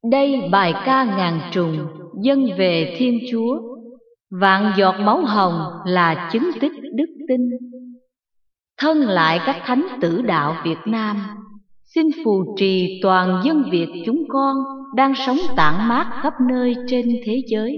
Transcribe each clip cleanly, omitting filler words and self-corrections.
Đây bài ca ngàn trùng dâng về Thiên Chúa, vạn giọt máu hồng là chứng tích đức tin. Thân lại các thánh tử đạo Việt Nam, xin phù trì toàn dân Việt chúng con đang sống tản mát khắp nơi trên thế giới.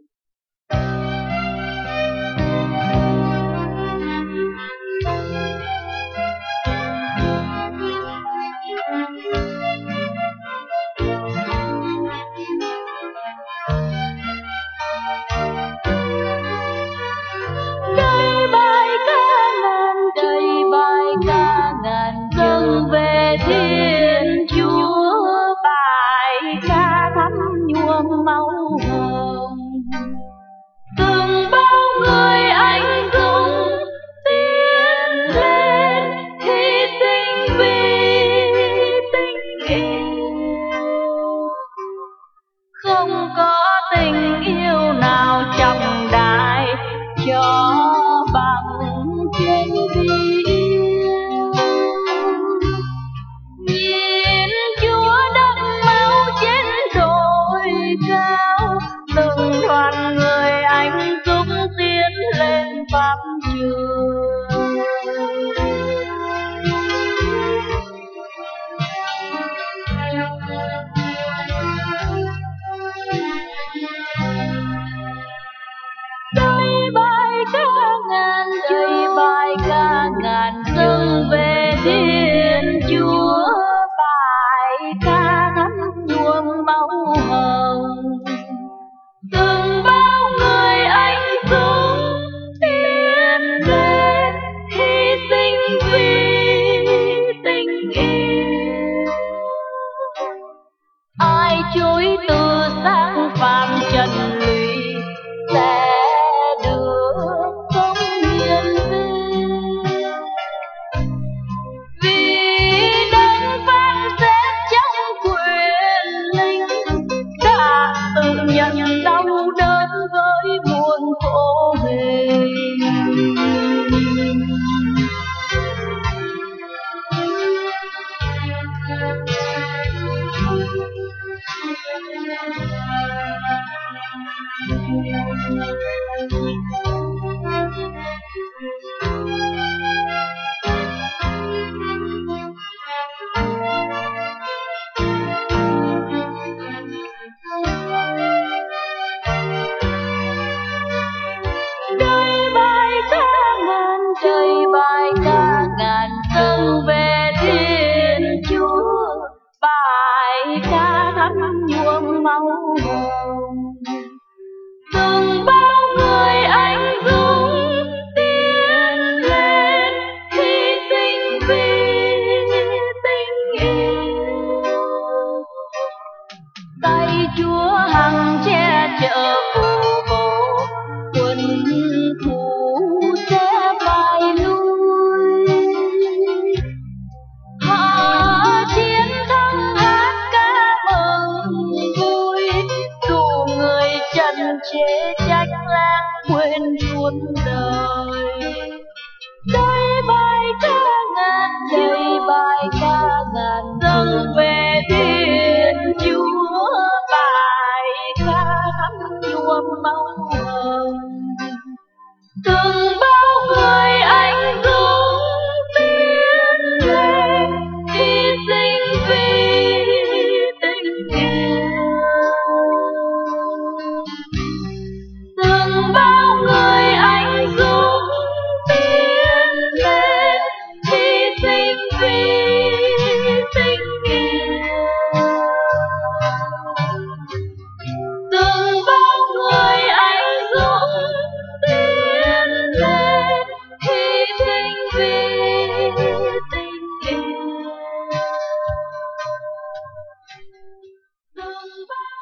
Dâng về Thiên Chúa, bài ca thắm nhuộm máu hồng. Từng bao người anh dũng tiến lên, hy sinh vì tình yêu. Không có tình yêu nào trọng đại cho bằng trên vì đoàn người anh dũng tiến lên pháp trường. Đây bài ca ngàn dâng về Thiên Chúa, bài ca thắm nhuộm máu hồng. Từng bao người anh dũng tiến lên, hy sinh vì tình yêu. Ai chối từ sang phàm trần lụy sẽ được công hiền vì đấng phán xét trong quyền linh đã tự nhận đau đớn với muôn khổ hình. Bài ca ngàn dâng về Thiên Chúa, bài ca thắm nhuộm máu hồng. Từng bao người anh dũng tiến lên, hy sinh vì tình yêu. Tay Chúa hằng che chở phù hộ, quân thù sẽ phải lui. Họ chiến thắng hát ca mừng vui, dù người trần chê trách lãng quên suốt đời. Đây bài ca ngàn dâng về Thiên Chúa, bài ca thắm nhuộm máu hồng. Từng bao người anh dũng tiến lên, hy sinh vì tình yêu. Từng bao người anh dũng tiến lên, hy sinh vì tình yêu. Từng bao người anh dũng tiến lên, hy sinh vì tình yêu. Từng bao